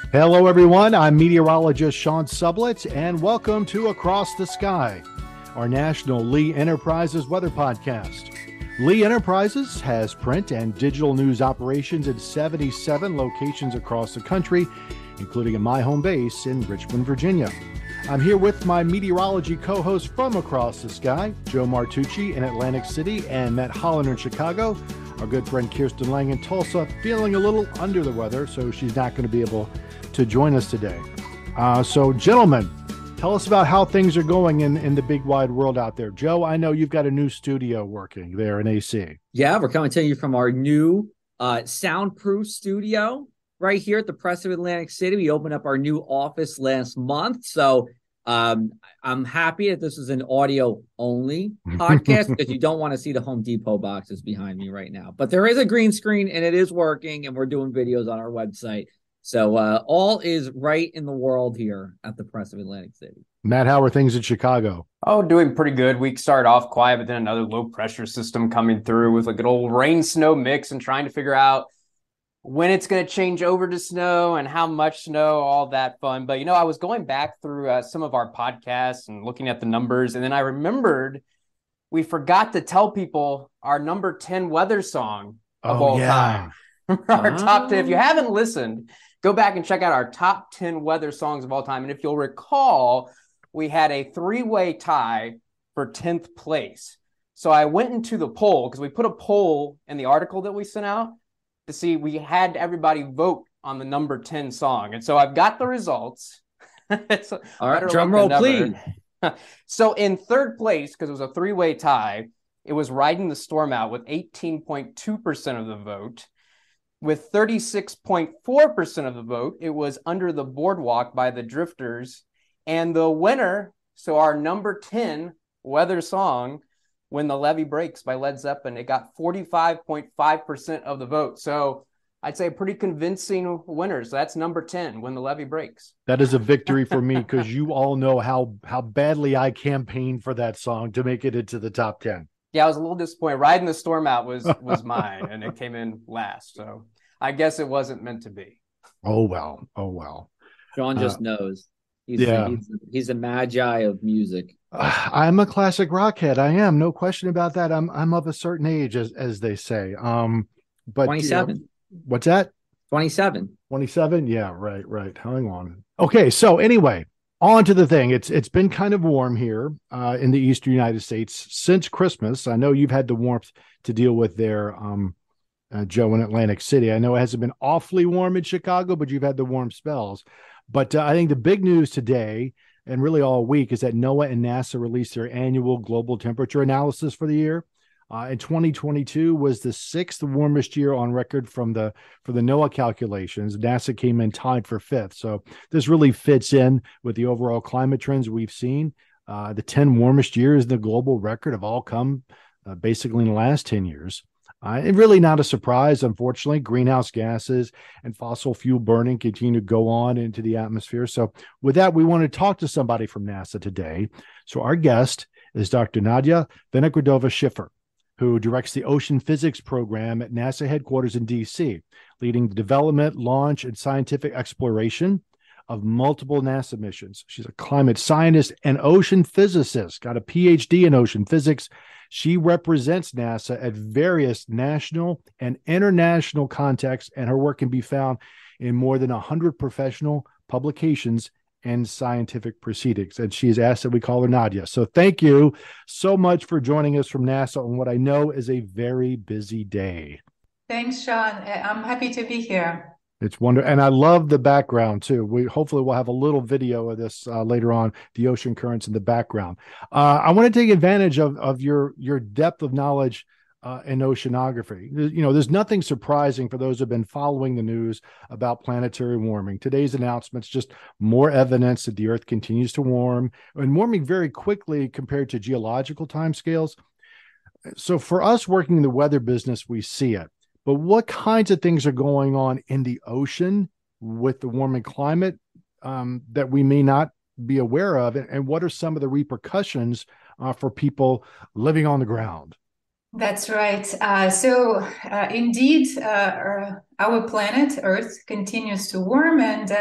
Hello, everyone. I'm meteorologist Sean Sublett, and welcome to Across the Sky, our national Lee Enterprises weather podcast. Lee Enterprises has print and digital news operations in 77 locations across the country, including at my home base in Richmond, Virginia. I'm here with my meteorology co-hosts from Across the Sky, Joe Martucci in Atlantic City and Matt Hollander in Chicago. Our good friend Kirsten Lang in Tulsa, feeling a little under the weather, so she's not going to be able to join us today. So, gentlemen, tell us about how things are going in the big wide world out there. Joe, I know you've got a new studio working there in AC. Yeah, we're coming to you from our new soundproof studio right here at the Press of Atlantic City. We opened up our new office last month, so I'm happy that this is an audio only podcast because you don't want to see the Home Depot boxes behind me right now. But there is a green screen and it is working, and we're doing videos on our website. So all is right in the world here at the Press of Atlantic City. Matt, how are things in Chicago? Oh, doing pretty good. Week started off quiet, but then another low pressure system coming through with a good old rain snow mix and trying to figure out when it's going to change over to snow and how much snow, all that fun. But, I was going back through some of our podcasts and looking at the numbers, and then I remembered we forgot to tell people our number 10 weather song of all time. Our top 10. If you haven't listened, go back and check out our top 10 weather songs of all time. And if you'll recall, we had a three-way tie for 10th place. So I went into the poll because we put a poll in the article that we sent out to see, we had everybody vote on the number 10 song. And so I've got the results. All right, drum roll, please. So in third place, because it was a three-way tie, it was Riding the Storm Out with 18.2% of the vote. With 36.4% of the vote, it was Under the Boardwalk by the Drifters. And the winner, so our number 10 weather song, When the Levee Breaks by Led Zeppelin, it got 45.5% of the vote. So I'd say a pretty convincing winner. So that's number 10, When the Levee Breaks. That is a victory for me because you all know how badly I campaigned for that song to make it into the top 10. Yeah, I was a little disappointed. Riding the Storm Out was mine, and it came in last. So I guess it wasn't meant to be. Oh, well. Sean just knows. He's a magi of music. I'm a classic rockhead. I am, no question about that. I'm of a certain age, as they say. But 27. What's that? 27. 27? Yeah, right. Hang on. Okay, so anyway, on to the thing. It's been kind of warm here in the eastern United States since Christmas. I know you've had the warmth to deal with there, Joe, in Atlantic City. I know it hasn't been awfully warm in Chicago, but you've had the warm spells. But I think the big news today, and really all week, is that NOAA and NASA released their annual global temperature analysis for the year. And 2022 was the sixth warmest year on record for the NOAA calculations. NASA came in tied for fifth. So this really fits in with the overall climate trends we've seen. The 10 warmest years, the global record, have all come basically in the last 10 years. And really not a surprise, unfortunately. Greenhouse gases and fossil fuel burning continue to go on into the atmosphere. So with that, we want to talk to somebody from NASA today. So our guest is Dr. Nadia Vinogradova-Schiffer, who directs the Ocean Physics Program at NASA headquarters in D.C., leading the development, launch, and scientific exploration of multiple NASA missions. She's a climate scientist and ocean physicist, got a PhD in ocean physics. She represents NASA at various national and international contexts, and her work can be found in more than 100 professional publications and scientific proceedings. And she has asked that we call her Nadia. So thank you so much for joining us from NASA on what I know is a very busy day. Thanks, Sean. I'm happy to be here. It's wonderful. And I love the background too. Hopefully we'll have a little video of this later on, the ocean currents in the background. I want to take advantage of your depth of knowledge in oceanography. There's nothing surprising for those who have been following the news about planetary warming. Today's announcement's just more evidence that the Earth continues to warm, and warming very quickly compared to geological timescales. So for us working in the weather business, we see it. But what kinds of things are going on in the ocean with the warming climate that we may not be aware of? And what are some of the repercussions for people living on the ground? That's right. Indeed, our planet Earth continues to warm, and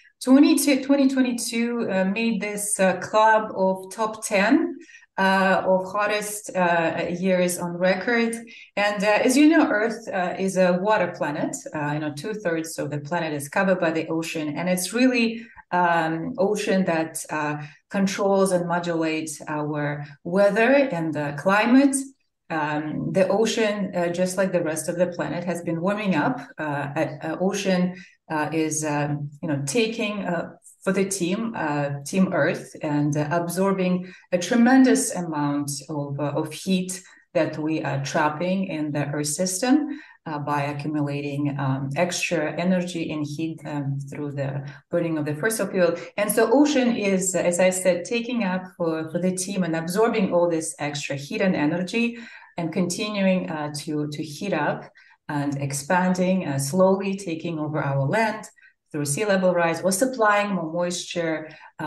2022 made this club of top 10 of hottest years on record. And as you know, Earth is a water planet. 2/3 of the planet is covered by the ocean, and it's really ocean that controls and modulates our weather and the climate. The ocean, just like the rest of the planet, has been warming up. Ocean is, taking for the Team Earth, and absorbing a tremendous amount of heat that we are trapping in the Earth system by accumulating extra energy and heat through the burning of the fossil fuel. And so ocean is, as I said, taking up for the team and absorbing all this extra heat and energy, and continuing to heat up and expanding, slowly taking over our land through sea level rise, or supplying more moisture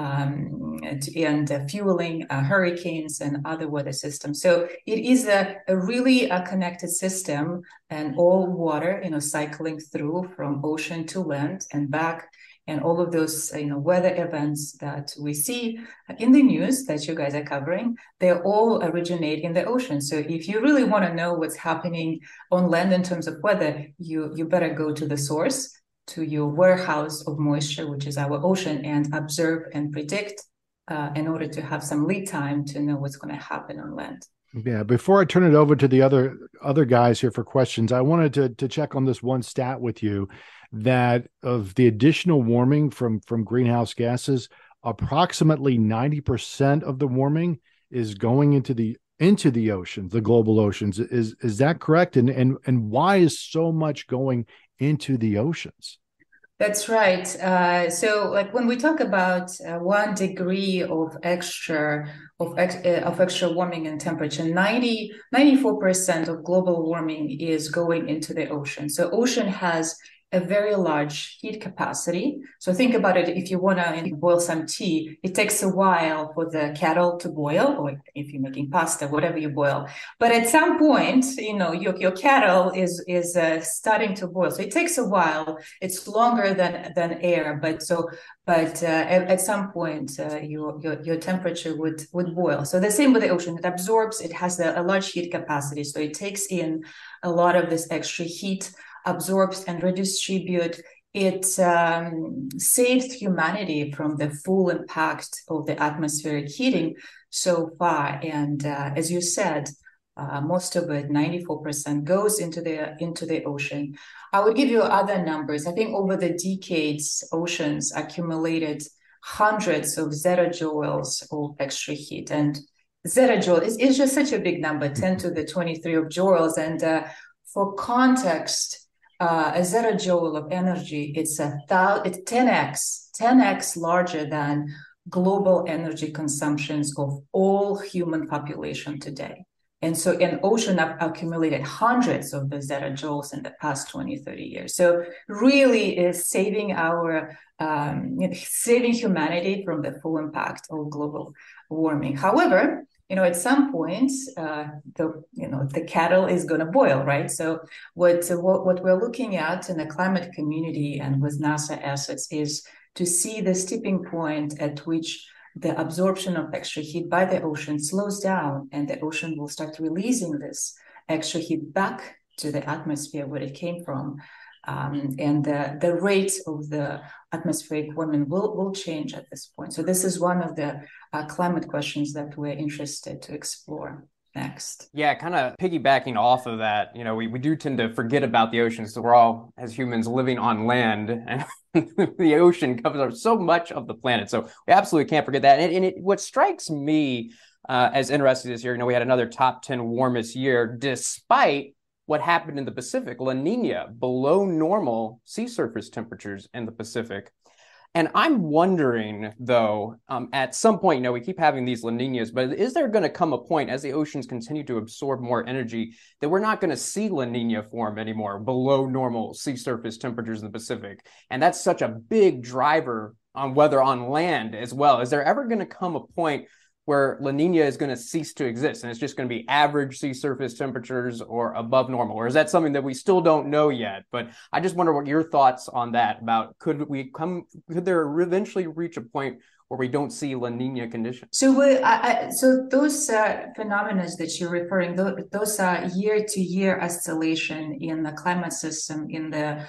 and fueling hurricanes and other weather systems. So it is a really connected system, and all water, cycling through from ocean to land and back. And all of those, weather events that we see in the news that you guys are covering, they all originate in the ocean. So if you really want to know what's happening on land in terms of weather, you better go to the source, to your warehouse of moisture, which is our ocean, and observe and predict in order to have some lead time to know what's going to happen on land. Yeah. Before I turn it over to the other guys here for questions, I wanted to check on this one stat with you, that of the additional warming from greenhouse gases, approximately 90% of the warming is going into the oceans, the global oceans. Is that correct? And why is so much going into the oceans? That's right. So, like when we talk about 1 degree of extra warming and temperature, 94% of global warming is going into the ocean. So, ocean has a very large heat capacity. So think about it. If you want to boil some tea, it takes a while for the kettle to boil, or if you're making pasta, whatever you boil. But at some point, your kettle is starting to boil. So it takes a while. It's longer than air, but at some point, your temperature would boil. So the same with the ocean. It absorbs. It has a large heat capacity, so it takes in a lot of this extra heat, absorbs and redistribute. It saved humanity from the full impact of the atmospheric heating so far. And as you said, most of it, 94%, goes into the ocean. I would give you other numbers. I think over the decades, oceans accumulated hundreds of zettajoules of extra heat. And zettajoule is just such a big number, 10 to the 23 of joules. And for context, a zettajoule of energy, it's 10x larger than global energy consumptions of all human population today. And so an ocean accumulated hundreds of the zettajoules in the past 20, 30 years. So really is saving humanity from the full impact of global warming. However, at some point, the kettle is going to boil, right? So what we're looking at in the climate community and with NASA assets is to see the tipping point at which the absorption of extra heat by the ocean slows down, and the ocean will start releasing this extra heat back to the atmosphere where it came from. And the rate of the atmospheric warming will change at this point. So this is one of the climate questions that we're interested to explore next. Yeah, kind of piggybacking off of that, we do tend to forget about the oceans. So we're all, as humans, living on land, and the ocean covers up so much of the planet. So we absolutely can't forget that. And what strikes me as interesting this year, we had another top 10 warmest year, despite what happened in the Pacific, La Nina, below normal sea surface temperatures in the Pacific. And I'm wondering, though, at some point, we keep having these La Ninas, but is there going to come a point as the oceans continue to absorb more energy that we're not going to see La Nina form anymore below normal sea surface temperatures in the Pacific? And that's such a big driver on weather on land as well. Is there ever going to come a point where La Nina is going to cease to exist and it's just going to be average sea surface temperatures or above normal? Or is that something that we still don't know yet? But I just wonder what your thoughts on that about could there eventually reach a point where we don't see La Nina conditions? So, so those phenomena that you're referring, those are year-to-year oscillation in the climate system, in the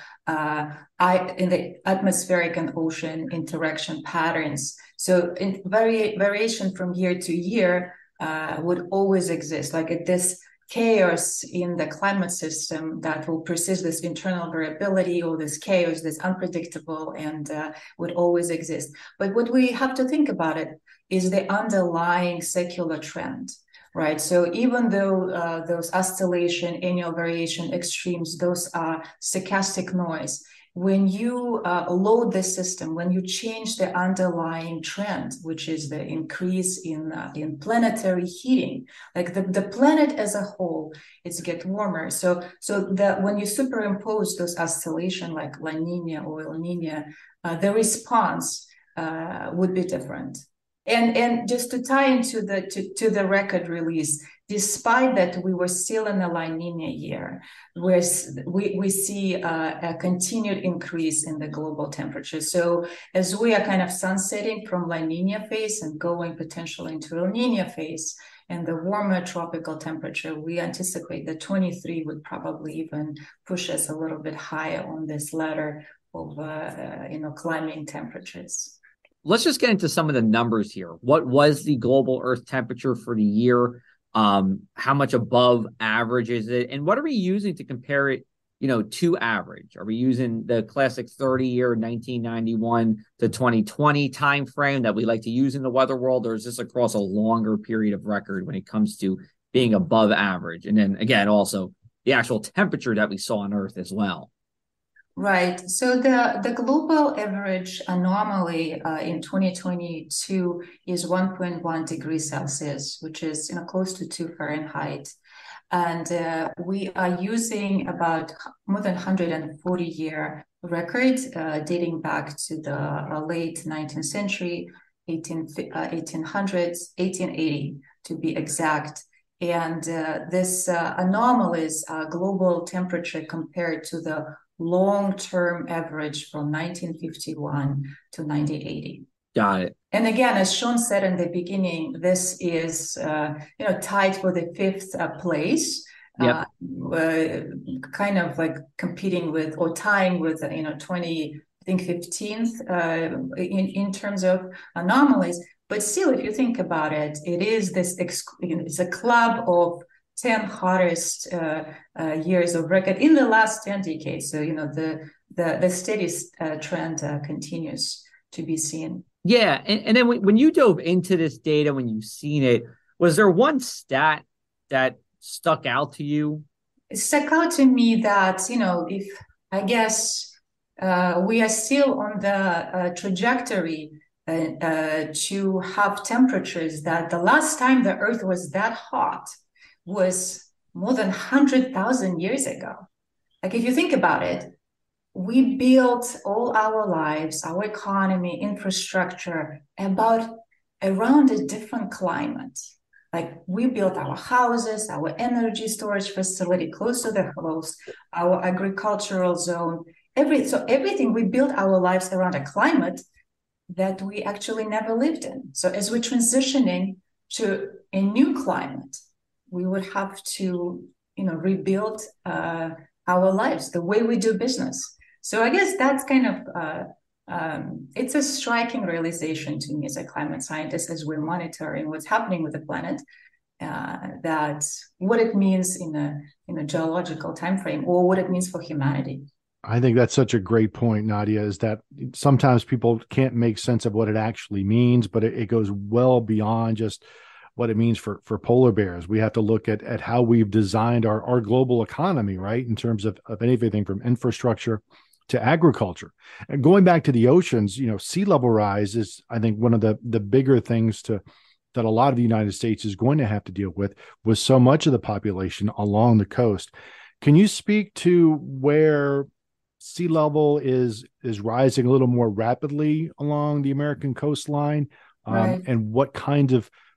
atmospheric and ocean interaction patterns. So, variation from year to year would always exist, like this chaos in the climate system that will persist, this internal variability or this chaos, this unpredictable, and would always exist. But what we have to think about it is the underlying secular trend, right? So even though those oscillation, annual variation extremes, those are stochastic noise, when you load the system, when you change the underlying trend, which is the increase in planetary heating, like the planet as a whole, it's get warmer. So that when you superimpose those oscillation like La Nina or El Nina, the response would be different. And just to tie into the record release, despite that we were still in a La Nina year, where we see a continued increase in the global temperature. So as we are kind of sunsetting from La Nina phase and going potentially into El Nina phase and the warmer tropical temperature, we anticipate that 23 would probably even push us a little bit higher on this ladder of climbing temperatures. Let's just get into some of the numbers here. What was the global Earth temperature for the year? How much above average is it? And what are we using to compare it, to average? Are we using the classic 30-year 1991 to 2020 timeframe that we like to use in the weather world, or is this across a longer period of record when it comes to being above average? And then again, also the actual temperature that we saw on Earth as well. Right. So the global average anomaly in 2022 is 1.1 degrees Celsius, which is close to 2 Fahrenheit. And we are using about more than 140-year record dating back to the late 19th century, 1800s, 1880 to be exact. And this anomalies global temperature compared to the long-term average from 1951 to 1980. Got it. And again, as Sean said in the beginning, this is tied for the fifth place. Yep. Kind of like competing with or tying with 15th in terms of anomalies. But still, if you think about it, it is this it's a club of 10 hottest years of record in the last 10 decades. So, the steady trend continues to be seen. Yeah. And then when you dove into this data, when you've seen it, was there one stat that stuck out to you? It stuck out to me that, if I guess we are still on the trajectory to have temperatures that the last time the Earth was that hot was more than 100,000 years ago. Like, if you think about it, we built all our lives, our economy, infrastructure around a different climate. Like, we built our houses, our energy storage facility close to the coast, our agricultural zone, everything, we built our lives around a climate that we actually never lived in. So as we're transitioning to a new climate, we would have to, rebuild our lives, the way we do business. So I guess that's kind of, it's a striking realization to me as a climate scientist, as we're monitoring what's happening with the planet, that what it means in a geological time frame, or what it means for humanity. I think that's such a great point, Nadia, is that sometimes people can't make sense of what it actually means, but it goes well beyond just what it means for polar bears. We have to look at how we've designed our global economy, right, in terms of anything from infrastructure to agriculture. And going back to the oceans, sea level rise is, I think, one of the bigger things that a lot of the United States is going to have to deal with so much of the population along the coast. Can you speak to where sea level is rising a little more rapidly along the American coastline, Right. and what kinds of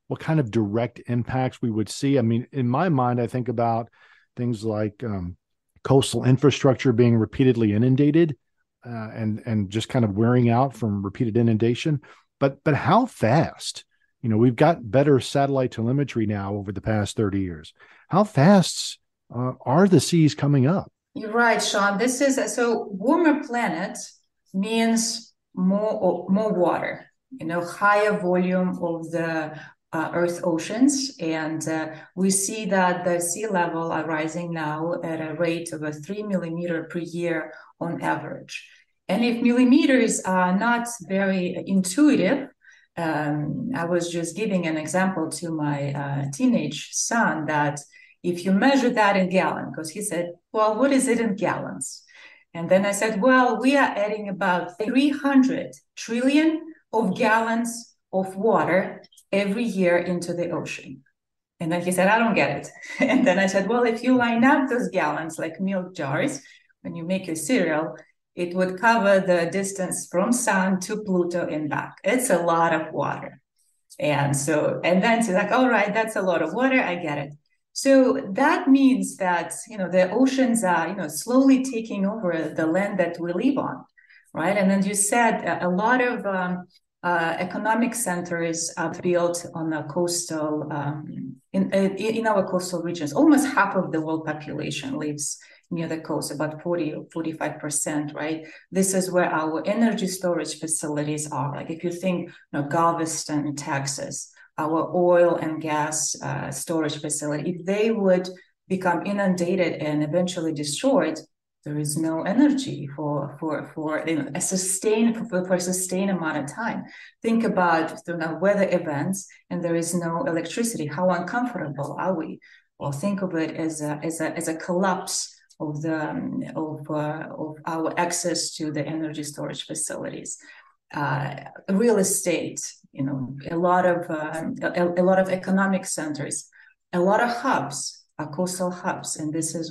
what kind of direct impacts we would see? I mean, in my mind, I think about things like coastal infrastructure being repeatedly inundated and just kind of wearing out from repeated inundation. But how fast? You know, we've got better satellite telemetry now over the past 30 years. How fast are the seas coming up? You're right, Sean. This is so warmer planet means more water, higher volume of the Earth oceans. And we see that the sea level are rising now at a rate of 3 millimeter per year on average. And if millimeters are not very intuitive, I was just giving an example to my teenage son that if you measure that in gallons, because he said, well, what is it in gallons? And then I said, well, we are adding about 300 trillion of gallons of water every year into the ocean. And then he said, I don't get it. And then I said, well, if you line up those gallons like milk jars, when you make your cereal, it would cover the distance from Sun to Pluto and back. It's a lot of water. And then she's like, all right, that's a lot of water. I get it. So that means that, the oceans are, slowly taking over the land that we live on, right? And then you said a lot of economic centers are built on the coastal, in our coastal regions. Almost half of the world population lives near the coast, about 40 or 45%, right? This is where our energy storage facilities are. Like if you think, Galveston, Texas, our oil and gas storage facility, if they would become inundated and eventually destroyed, there is no energy for a sustained amount of time. Think about weather events and there is no electricity. How uncomfortable are we? Well, think of it as a collapse of our access to the energy storage facilities. Real estate, a lot of economic centers, a lot of hubs are coastal hubs, and this is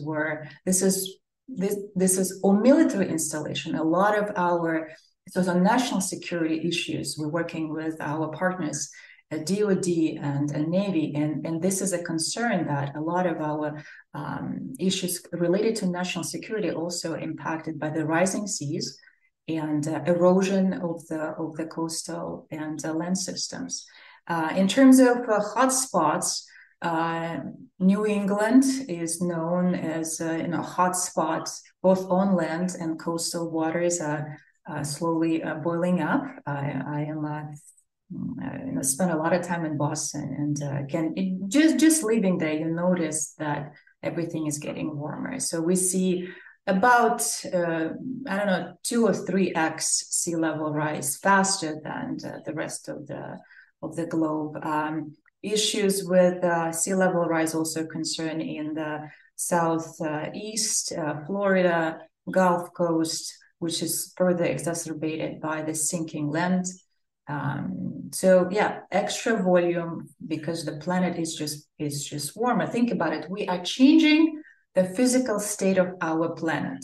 military installation. A lot of those are national security issues. We're working with our partners at DoD and Navy, and this is a concern that a lot of our issues related to national security also impacted by the rising seas and erosion of the coastal and land systems. In terms of hotspots, New England is known as hotspots. Both on land and coastal waters are slowly boiling up. I spent a lot of time in Boston, and again, just living there, you notice that everything is getting warmer. So we see about 2 or 3x sea level rise faster than the rest of the globe. Issues with sea level rise also concern in the southeast, Florida, Gulf Coast, which is further exacerbated by the sinking land. Extra volume because the planet is just warmer. Think about it. We are changing the physical state of our planet,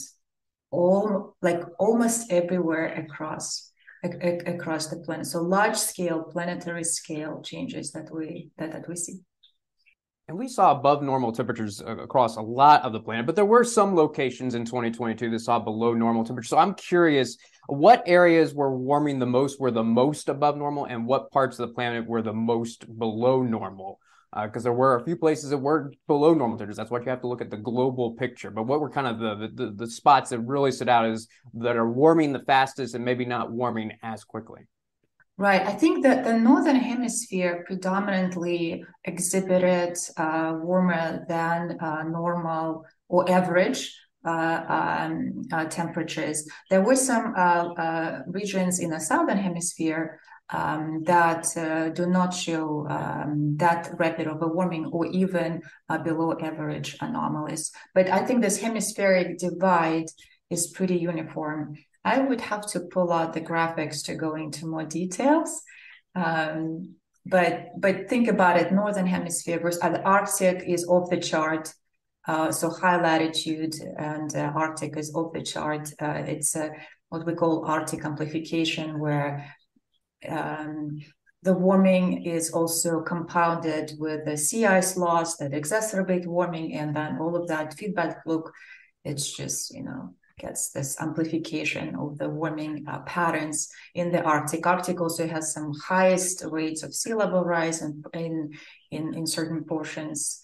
almost everywhere across the planet. So large scale, planetary scale changes that we see. And we saw above normal temperatures across a lot of the planet, but there were some locations in 2022 that saw below normal temperatures. So I'm curious, what areas were warming the most, were the most above normal, and what parts of the planet were the most below normal? Because there were a few places that were below normal temperatures. That's what you have to look at the global picture. But what were kind of the spots that really stood out as that are warming the fastest and maybe not warming as quickly? Right. I think that the Northern Hemisphere predominantly exhibited warmer than normal or average temperatures. There were some regions in the Southern Hemisphere that do not show that rapid overwarming or even below average anomalies. But I think this hemispheric divide is pretty uniform. I would have to pull out the graphics to go into more details. But think about it, Northern Hemisphere versus the Arctic is off the chart. So high latitude and Arctic is off the chart. It's what we call Arctic amplification, where the warming is also compounded with the sea ice loss that exacerbate warming, and then all of that feedback loop, it's just, gets this amplification of the warming patterns in the Arctic. Arctic also has some highest rates of sea level rise in certain portions,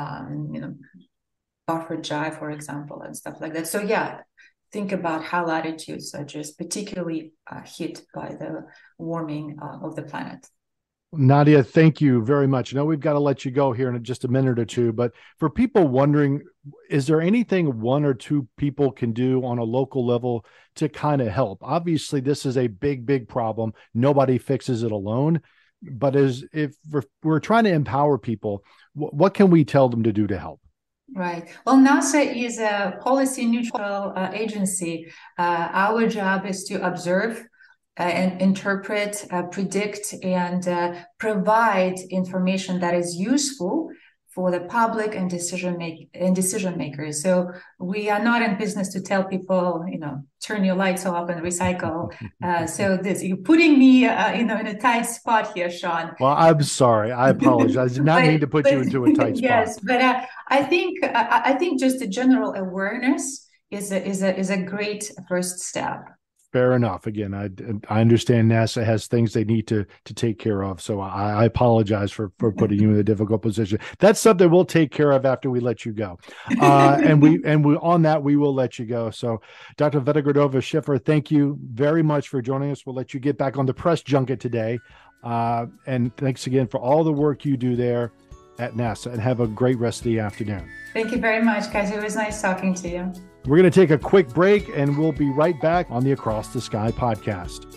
buffer Jai, for example, and stuff like that. So yeah, think about how latitudes are just particularly hit by the warming of the planet. Nadia, thank you very much. I know we've got to let you go here in just a minute or two, but for people wondering, is there anything one or two people can do on a local level to kind of help? Obviously, this is a big, big problem. Nobody fixes it alone. But if we're trying to empower people, what can we tell them to do to help? Right. Well, NASA is a policy neutral agency. Our job is to observe and interpret, predict, and provide information that is useful for the public and decision makers. So we are not in business to tell people, turn your lights off and recycle. So you're putting me, in a tight spot here, Sean. Well, I'm sorry. I apologize. I did not mean to put you into a tight spot. Yes, but I think just a general awareness is a great first step. Fair enough. Again, I understand NASA has things they need to take care of. So I apologize for putting you in a difficult position. That's something we'll take care of after we let you go. And we on that, we will let you go. So Dr. Vitigradova Schiffer, thank you very much for joining us. We'll let you get back on the press junket today. And thanks again for all the work you do there at NASA, and have a great rest of the afternoon. Thank you very much, guys. It was nice talking to you. We're going to take a quick break, and we'll be right back on the Across the Sky podcast.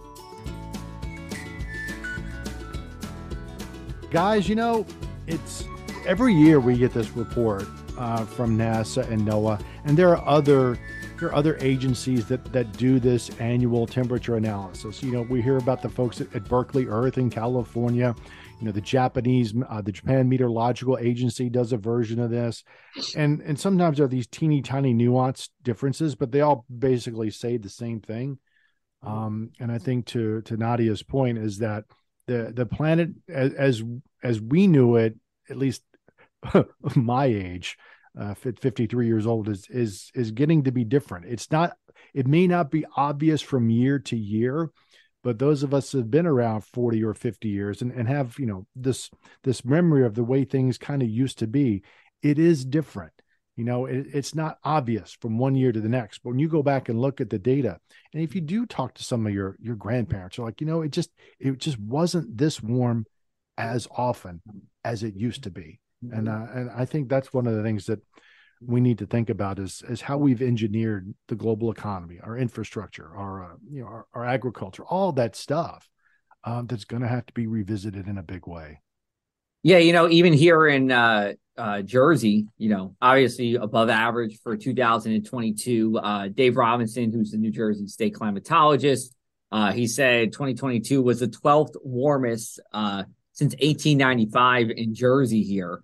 Guys, it's every year we get this report from NASA and NOAA, and there are other agencies that do this annual temperature analysis. We hear about the folks at Berkeley Earth in California. The Japan Meteorological Agency does a version of this. And sometimes there are these teeny tiny nuanced differences, but they all basically say the same thing. And I think to Nadia's point is that the planet as we knew it, at least my age, 53 years old, is getting to be different. It may not be obvious from year to year, but those of us who have been around 40 or 50 years and have, this memory of the way things kind of used to be, it is different. It's not obvious from one year to the next. But when you go back and look at the data, and if you do talk to some of your grandparents, you're like, it just wasn't this warm as often as it used to be. And I think that's one of the things that we need to think about is how we've engineered the global economy, our infrastructure, our agriculture, all that stuff that's going to have to be revisited in a big way. Yeah, even here in Jersey, obviously above average for 2022. Dave Robinson, who's the New Jersey state climatologist, he said 2022 was the 12th warmest since 1895 in Jersey here.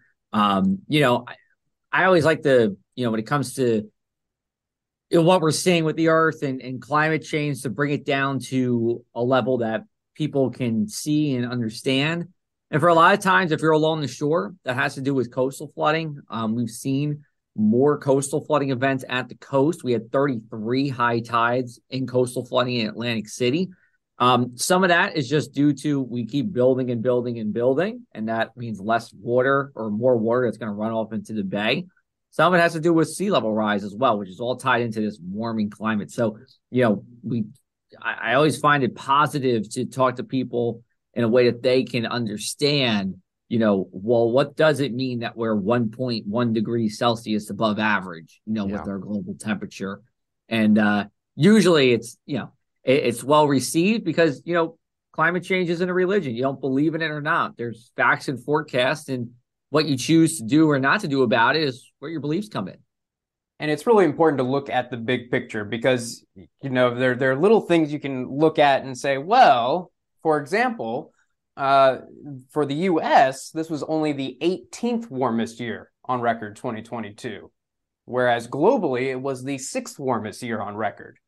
I always like to, when it comes to what we're seeing with the earth and climate change, to bring it down to a level that people can see and understand. And for a lot of times, if you're along the shore, that has to do with coastal flooding. We've seen more coastal flooding events at the coast. We had 33 high tides in coastal flooding in Atlantic City. Some of that is just due to we keep building and building and building, and that means less water or more water that's going to run off into the bay. Some of it has to do with sea level rise as well, which is all tied into this warming climate. So, I always find it positive to talk to people in a way that they can understand, what does it mean that we're 1.1 degrees Celsius above average, with our global temperature. And usually it's well received because, climate change isn't a religion. You don't believe in it or not. There's facts and forecasts, and what you choose to do or not to do about it is where your beliefs come in. And it's really important to look at the big picture because, there are little things you can look at and say, well, for example, for the U.S., this was only the 18th warmest year on record, 2022, whereas globally, it was the 6th warmest year on record.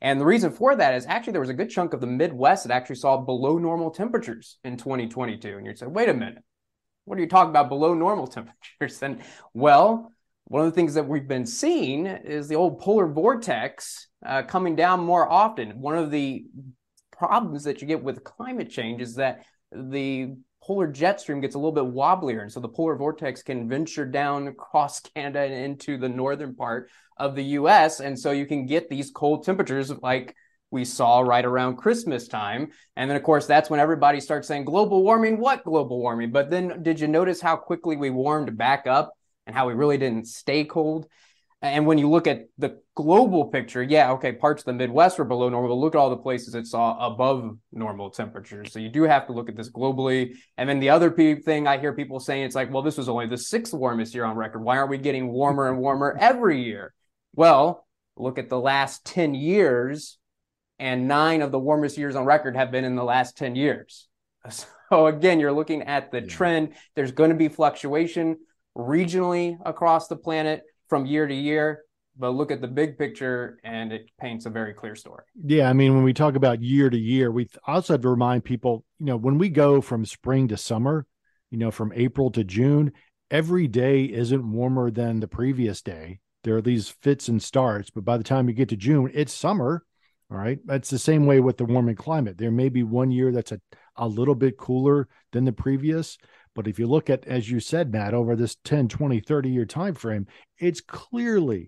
And the reason for that is actually there was a good chunk of the Midwest that actually saw below normal temperatures in 2022. And you'd say, wait a minute, what are you talking about below normal temperatures? And well, one of the things that we've been seeing is the old polar vortex coming down more often. One of the problems that you get with climate change is that the polar jet stream gets a little bit wobblier. And so the polar vortex can venture down across Canada and into the northern part of the US. And so you can get these cold temperatures like we saw right around Christmas time. And then, of course, that's when everybody starts saying global warming. What global warming? But then did you notice how quickly we warmed back up and how we really didn't stay cold? And when you look at the global picture, yeah, okay, parts of the Midwest were below normal, but look at all the places that saw above normal temperatures. So you do have to look at this globally. And then the other thing I hear people saying, it's like, well, this was only the 6th warmest year on record. Why aren't we getting warmer and warmer every year? Well, look at the last 10 years, and 9 of the warmest years on record have been in the last 10 years. So again, you're looking at the trend. There's going to be fluctuation regionally across the planet from year to year, but look at the big picture and it paints a very clear story. Yeah. I mean, when we talk about year to year, we also have to remind people, when we go from spring to summer, from April to June, every day isn't warmer than the previous day. There are these fits and starts, but by the time you get to June, it's summer. All right. That's the same way with the warming climate. There may be one year that's a little bit cooler than the previous. But if you look at, as you said, Matt, over this 10, 20, 30-year time frame, it's clearly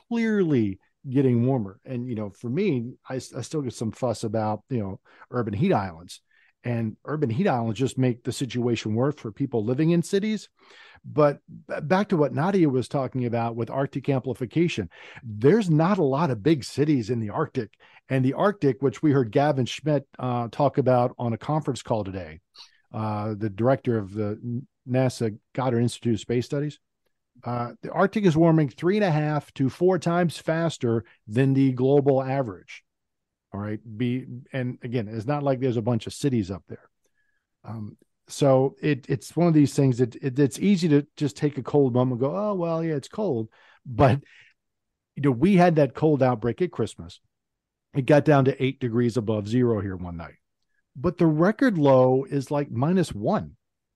getting warmer. And, for me, I still get some fuss about, urban heat islands. And urban heat islands just make the situation worse for people living in cities. But back to what Nadia was talking about with Arctic amplification, there's not a lot of big cities in the Arctic. And the Arctic, which we heard Gavin Schmidt talk about on a conference call today, the director of the NASA Goddard Institute of Space Studies, the Arctic is warming 3.5 to 4 times faster than the global average. All right. And again, it's not like there's a bunch of cities up there. So it's one of these things that it's easy to just take a cold moment and go, oh, well, yeah, it's cold. But, we had that cold outbreak at Christmas. It got down to 8 degrees above zero here one night. But the record low is like -1.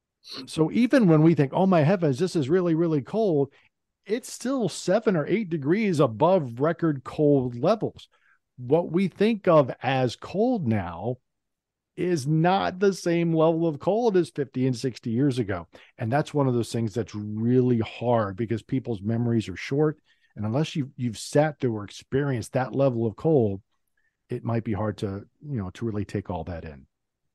So even when we think, oh, my heavens, this is really, really cold, it's still 7 or 8 degrees above record cold levels. What we think of as cold now is not the same level of cold as 50 and 60 years ago. And that's one of those things that's really hard because people's memories are short. And unless you've sat through or experienced that level of cold, it might be hard to really take all that in.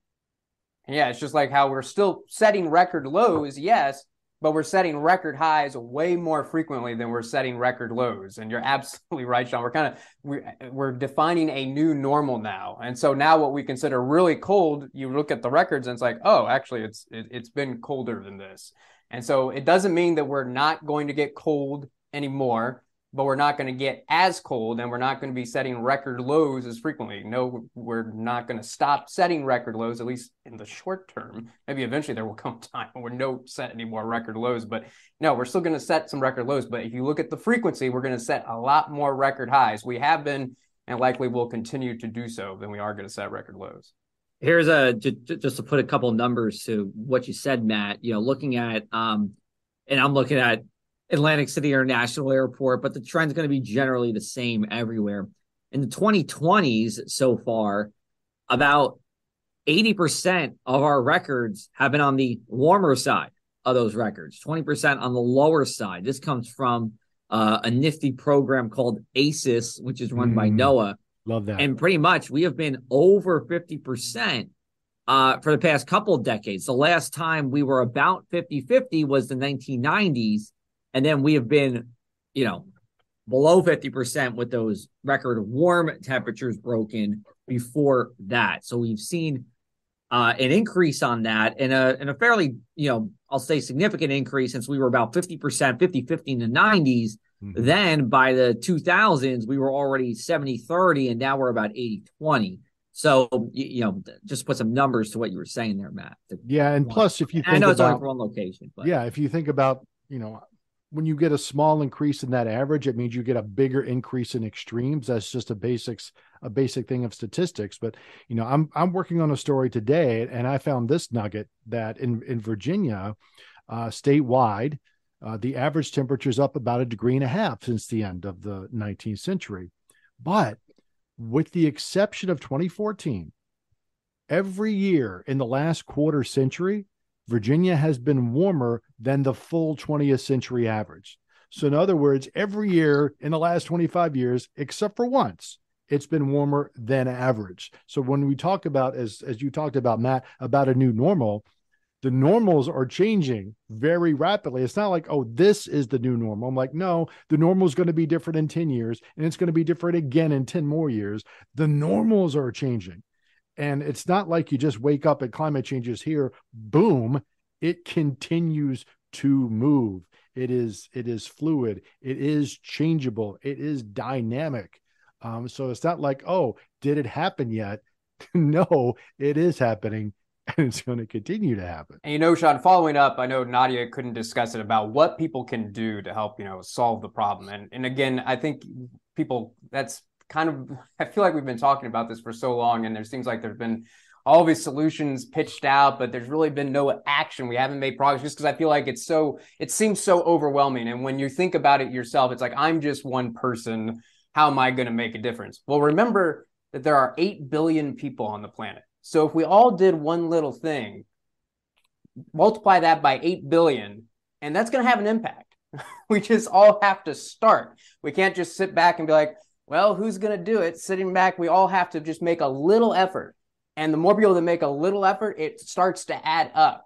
Yeah, it's just like how we're still setting record lows, yes, but we're setting record highs way more frequently than we're setting record lows. And you're absolutely right, Sean. We're defining a new normal now. And so now what we consider really cold, you look at the records and it's like, oh, actually it's been colder than this. And so it doesn't mean that we're not going to get cold anymore, but we're not going to get as cold and we're not going to be setting record lows as frequently. No, we're not going to stop setting record lows, at least in the short term. Maybe eventually there will come a time when we don't set any more record lows, but no, we're still going to set some record lows. But if you look at the frequency, we're going to set a lot more record highs. We have been and likely will continue to do so than we are going to set record lows. Here's just to put a couple numbers to what you said, Matt, looking at, and I'm looking at Atlantic City International Airport, but the trend's going to be generally the same everywhere. In the 2020s so far, about 80% of our records have been on the warmer side of those records, 20% on the lower side. This comes from a nifty program called ACES, which is run by NOAA. Love that. And pretty much we have been over 50% for the past couple of decades. The last time we were about 50-50 was the 1990s. And then we have been, below 50% with those record warm temperatures broken before that. So we've seen an increase on that and a fairly, I'll say significant increase since we were about 50%, 50-50 in the 90s. Mm-hmm. Then by the 2000s, we were already 70-30 and now we're about 80-20. So, just put some numbers to what you were saying there, Matt. Yeah. And plus, if you think I know it's only for one location, but yeah, if you think about, when you get a small increase in that average, it means you get a bigger increase in extremes. That's just a basic thing of statistics. But I'm working on a story today, and I found this nugget that in Virginia, statewide, the average temperature is up about 1.5 degrees since the end of the 19th century. But with the exception of 2014, every year in the last quarter century, Virginia has been warmer than the full 20th century average. So in other words, every year in the last 25 years, except for once, it's been warmer than average. So when we talk about, as you talked about, Matt, about a new normal, the normals are changing very rapidly. It's not like, oh, this is the new normal. I'm like, no, the normal is going to be different in 10 years, and it's going to be different again in 10 more years. The normals are changing. And it's not like you just wake up and climate change is here, boom, it continues to move. It is fluid. It is changeable. It is dynamic. So it's not like, oh, did it happen yet? No, it is happening, and it's going to continue to happen. And Sean, following up, I know Nadia couldn't discuss it about what people can do to help, solve the problem. And again, I think that's kind of, I feel like we've been talking about this for so long, and there seems like there's been all these solutions pitched out, but there's really been no action. We haven't made progress just because I feel like it seems so overwhelming. And when you think about it yourself, it's like, I'm just one person. How am I going to make a difference? Well, remember that there are 8 billion people on the planet. So if we all did one little thing, multiply that by 8 billion, and that's going to have an impact. We just all have to start. We can't just sit back and be like, well, who's going to do it? Sitting back, we all have to just make a little effort. And the more people that make a little effort, it starts to add up.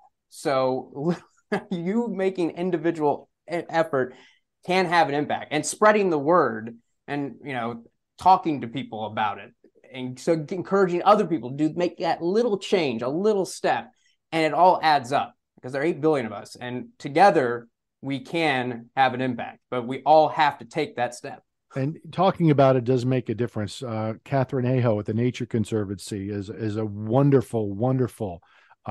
So you making individual effort can have an impact, and spreading the word and, talking to people about it. And so encouraging other people to make that little change, a little step, and it all adds up because there are 8 billion of us. And together we can have an impact, but we all have to take that step. And talking about it does make a difference. Catherine Aho at the Nature Conservancy is a wonderful, wonderful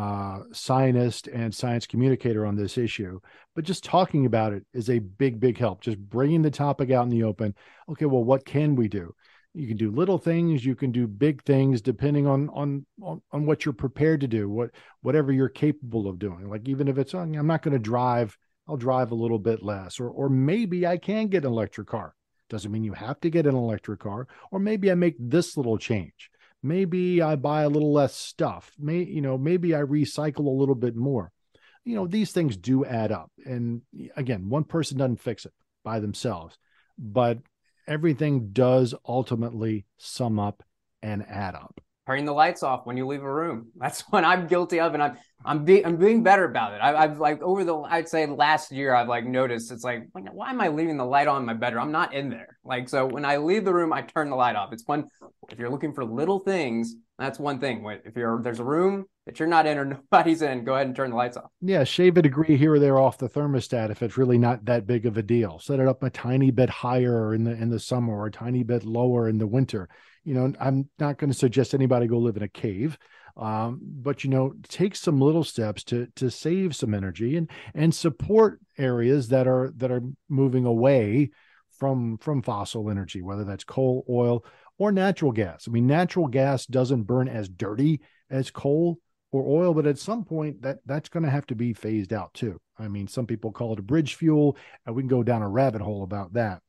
scientist and science communicator on this issue. But just talking about it is a big, big help. Just bringing the topic out in the open. Okay, well, what can we do? You can do little things. You can do big things, depending on what you're prepared to do. Whatever you're capable of doing. Like even if it's I'm not going to drive, I'll drive a little bit less, or maybe I can get an electric car. Doesn't mean you have to get an electric car. Or maybe I make this little change. Maybe I buy a little less stuff. Maybe I recycle a little bit more. These things do add up. And again, one person doesn't fix it by themselves, but everything does ultimately sum up and add up. Turning the lights off when you leave a room. That's what I'm guilty of, and I'm being better about it. I've like I'd say last year I've like noticed it's like, why am I leaving the light on in my bedroom? I'm not in there. Like, so when I leave the room, I turn the light off. If you're looking for little things, that's one thing. If there's a room that you're not in or nobody's in, go ahead and turn the lights off. Yeah, shave a degree here or there off the thermostat if it's really not that big of a deal. Set it up a tiny bit higher in the summer or a tiny bit lower in the winter. I'm not going to suggest anybody go live in a cave, but take some little steps to save some energy and support areas that are moving away from fossil energy, whether that's coal, oil, or natural gas. I mean, natural gas doesn't burn as dirty as coal or oil, but at some point that's going to have to be phased out too. I mean, some people call it a bridge fuel, and we can go down a rabbit hole about that.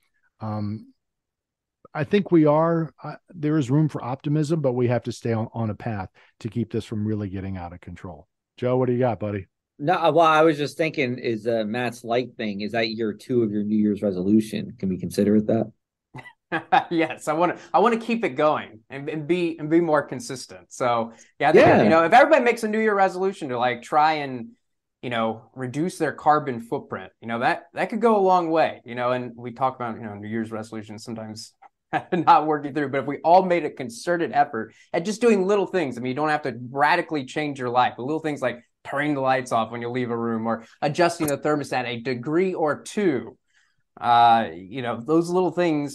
I think there is room for optimism, but we have to stay on a path to keep this from really getting out of control. Joe, what do you got, buddy? No, well, I was just thinking, is Matt's light thing, is that year 2 of your New Year's resolution? Can we consider it that? Yes, I want to keep it going and be more consistent. So I think, if everybody makes a New Year resolution to like try and reduce their carbon footprint, that could go a long way. And we talk about New Year's resolutions sometimes not working through, but if we all made a concerted effort at just doing little things, you don't have to radically change your life, but little things like turning the lights off when you leave a room or adjusting the thermostat a degree or two. Those little things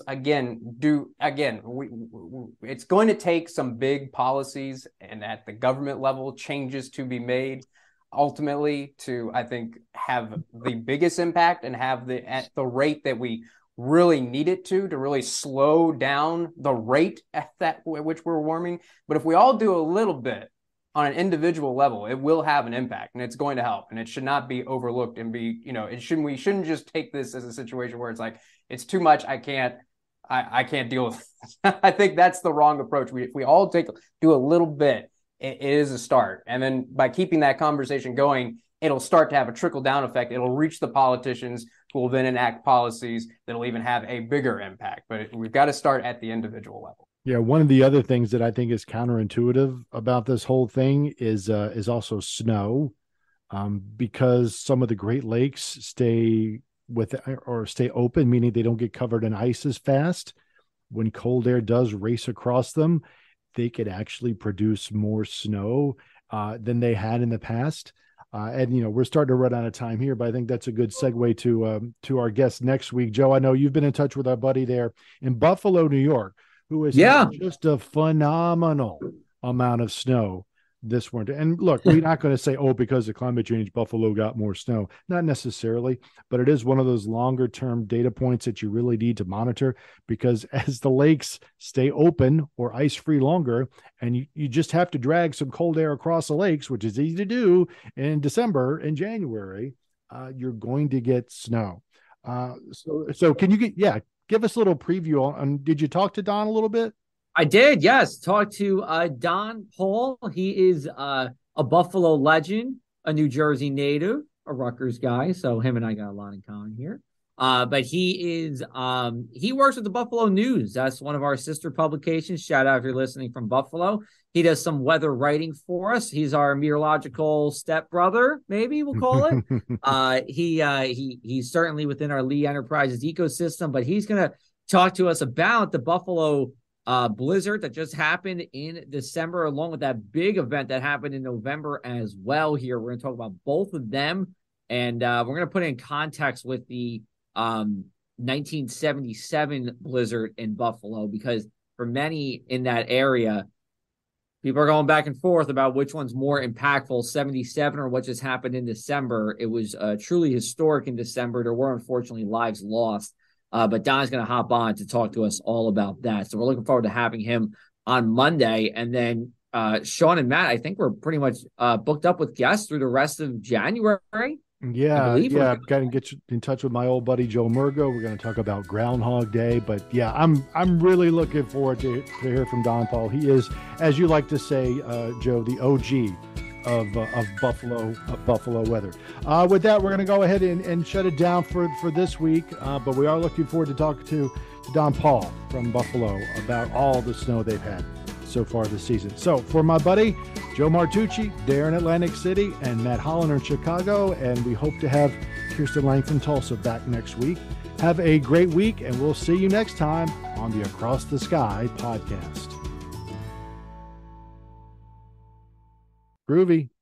it's going to take some big policies and at the government level changes to be made. ultimately to, I think, have the biggest impact and have at the rate that we really need it to really slow down the rate at which we're warming. But if we all do a little bit on an individual level, it will have an impact, and it's going to help, and it should not be overlooked and be, we shouldn't just take this as a situation where it's like, it's too much. I can't deal with it. I think that's the wrong approach. If we all do a little bit, it is a start. And then by keeping that conversation going, it'll start to have a trickle down effect. It'll reach the politicians who will then enact policies that'll even have a bigger impact. But we've got to start at the individual level. Yeah, one of the other things that I think is counterintuitive about this whole thing is also snow, because some of the Great Lakes stay open, meaning they don't get covered in ice as fast. When cold air does race across them, they could actually produce more snow than they had in the past. And we're starting to run out of time here, but I think that's a good segue to our guest next week. Joe, I know you've been in touch with our buddy there in Buffalo, New York, who has just a phenomenal amount of snow this winter. And look, we're not going to say, because of climate change, Buffalo got more snow. Not necessarily, but it is one of those longer term data points that you really need to monitor, because as the lakes stay open or ice free longer, and you just have to drag some cold air across the lakes, which is easy to do in December and January, you're going to get snow. So can you give us a little preview on, did you talk to Don a little bit? I did, yes. Talked to Don Paul. He is a Buffalo legend, a New Jersey native, a Rutgers guy. So him and I got a lot in common here. But he works with the Buffalo News. That's one of our sister publications. Shout out if you're listening from Buffalo. He does some weather writing for us. He's our meteorological stepbrother, maybe we'll call it. He's certainly within our Lee Enterprises ecosystem, but he's going to talk to us about the Buffalo blizzard that just happened in December, along with that big event that happened in November as well. Here we're going to talk about both of them, and we're going to put it in context with the 1977 blizzard in Buffalo, because for many in that area, people are going back and forth about which one's more impactful, 77 or what just happened in December. It was truly historic in December. There were unfortunately lives lost. But Don's going to hop on to talk to us all about that. So we're looking forward to having him on Monday. And then Sean and Matt, I think we're pretty much booked up with guests through the rest of January. Yeah. Got to get in touch with my old buddy Joe Murgo. We're going to talk about Groundhog Day. But yeah, I'm really looking forward to hear from Don Paul. He is, as you like to say, Joe, the OG of Buffalo weather. With that, we're going to go ahead and shut it down for this week. But we are looking forward to talking to Don Paul from Buffalo about all the snow they've had so far this season. So for my buddy Joe Martucci there in Atlantic City, and Matt Hollander in Chicago, and we hope to have Kirsten Lang from Tulsa back next week. Have a great week, and we'll see you next time on the Across the Sky podcast. Groovy.